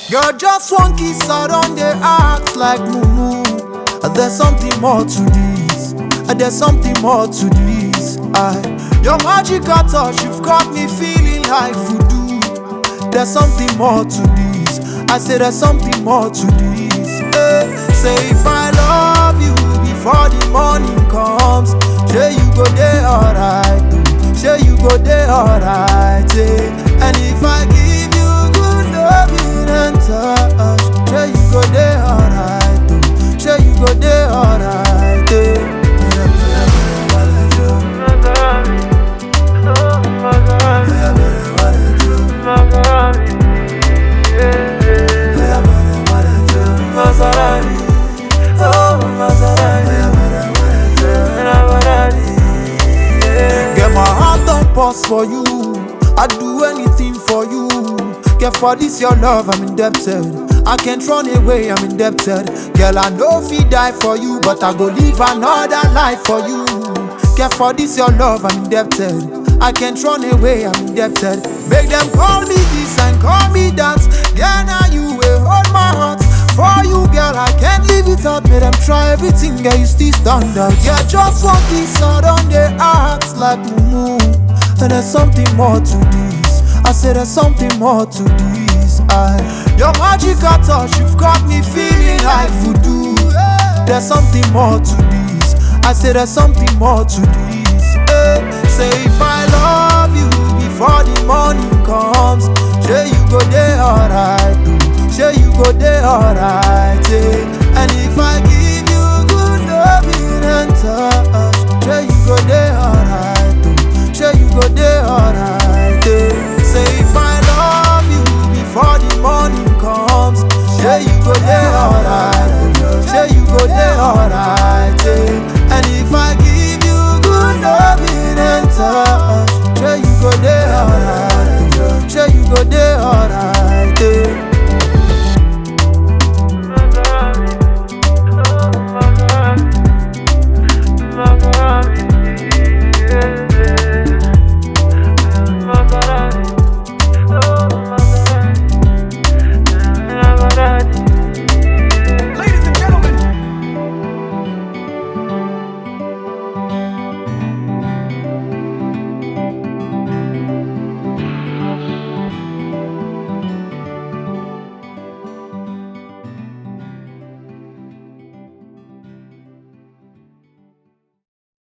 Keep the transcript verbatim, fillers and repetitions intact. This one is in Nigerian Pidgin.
Girl, just one kiss, I don't they act like moo. There's something more to this. There's something more to this. I, your magical touch, you've got me feeling like voodoo. There's something more to this. I say there's something more to this. Hey, say if I love you before the morning comes, say you go there alright. Say you go there alright. Hey. And if I give you good loving and touch, say you go there alright. Say you go there alright. Hey. Get my heart on pause for you. I'd do anything for you. Get for this your love, I'm indebted. I can't run away, I'm indebted. Girl, I know if he die for you, but I go live another life for you. Get for this your love, I'm indebted. I can't run away, I'm indebted. Make them call me this and call me that. Yeah, now you will hold my heart. For you, girl, I can't leave it out. Make them try everything, girl, you still stand out. Yeah, just one kiss out on their hearts like moo. And there's something more to this. I said there's something more to this. I, your magical touch, you've got me feeling like voodoo. There's something more to this. I say there's something more to this. Hey, say if I love you before the morning comes, say you go there alright. Say you go there alright. Hey. And if I give you good loving and touch, say you go there alright. Say you go there alright.